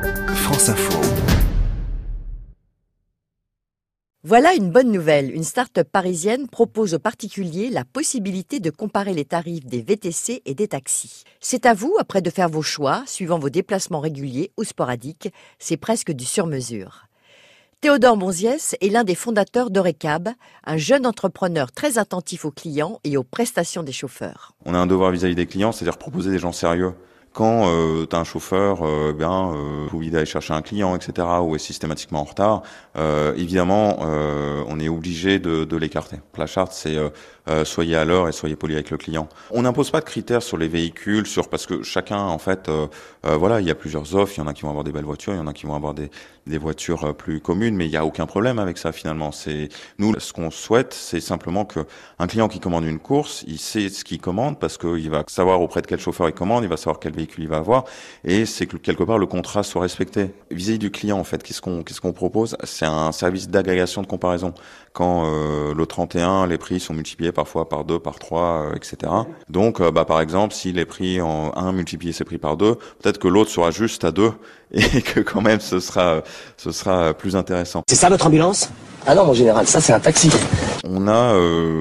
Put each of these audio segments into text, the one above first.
France Info. Voilà une bonne nouvelle. Une start-up parisienne propose aux particuliers la possibilité de comparer les tarifs des VTC et des taxis. C'est à vous, après, de faire vos choix, suivant vos déplacements réguliers ou sporadiques. C'est presque du sur-mesure. Théodore Bonziès est l'un des fondateurs d'Eurecab, un jeune entrepreneur très attentif aux clients et aux prestations des chauffeurs. On a un devoir vis-à-vis des clients, c'est-à-dire proposer des gens sérieux. Quand tu as un chauffeur, oublie d'aller chercher un client, etc., ou est systématiquement en retard, évidemment, on est obligé de l'écarter. La charte, c'est soyez à l'heure et soyez poli avec le client. On n'impose pas de critères sur les véhicules, parce que chacun, en fait, il y a plusieurs offres. Il y en a qui vont avoir des belles voitures, il y en a qui vont avoir des voitures plus communes, mais il y a aucun problème avec ça finalement. Nous, ce qu'on souhaite, c'est simplement que un client qui commande une course, il sait ce qu'il commande parce qu'il va savoir auprès de quel chauffeur il commande, il va savoir quel véhicule il va avoir, et c'est que quelque part le contrat soit respecté. Vis-à-vis du client, en fait, qu'est-ce qu'on propose? C'est un service d'agrégation de comparaison. Quand le 31, les prix sont multipliés parfois par 2, par 3, etc. Donc, par exemple, si les prix en 1 multiplié ces prix par 2, peut-être que l'autre sera juste à 2 et que quand même ce sera plus intéressant. C'est ça votre ambulance? Ah non, mon général, ça c'est un taxi. On a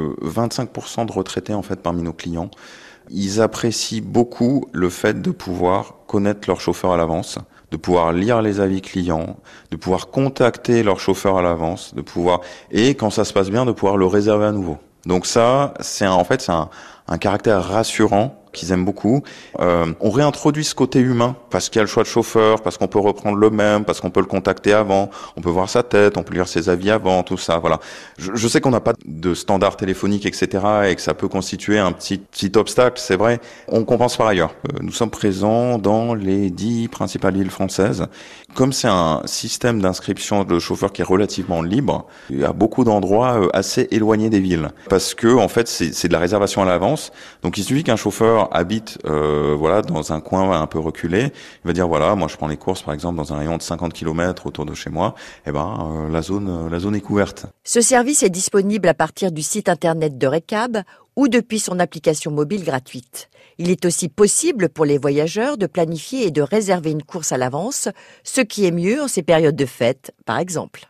25% de retraités en fait parmi nos clients. Ils apprécient beaucoup le fait de pouvoir connaître leur chauffeur à l'avance, de pouvoir lire les avis clients, de pouvoir contacter leur chauffeur à l'avance, et quand ça se passe bien, de pouvoir le réserver à nouveau. Donc ça, c'est un caractère rassurant qu'ils aiment beaucoup. On réintroduit ce côté humain parce qu'il y a le choix de chauffeur, parce qu'on peut reprendre le même, parce qu'on peut le contacter avant, on peut voir sa tête, on peut lire ses avis avant, tout ça. Voilà. Je sais qu'on n'a pas de standard téléphonique, etc., et que ça peut constituer un petit obstacle, c'est vrai. On compense par ailleurs. Nous sommes présents dans les 10 principales villes françaises. Comme c'est un système d'inscription de chauffeurs qui est relativement libre, il y a beaucoup d'endroits assez éloignés des villes, parce que en fait c'est de la réservation à l'avance. Donc il suffit qu'un chauffeur habite dans un coin un peu reculé, il va dire moi je prends les courses par exemple dans un rayon de 50 km autour de chez moi, la zone est couverte. Ce service est disponible à partir du site internet d'Eurecab ou depuis son application mobile gratuite. Il est aussi possible pour les voyageurs de planifier et de réserver une course à l'avance, ce qui est mieux en ces périodes de fête, par exemple.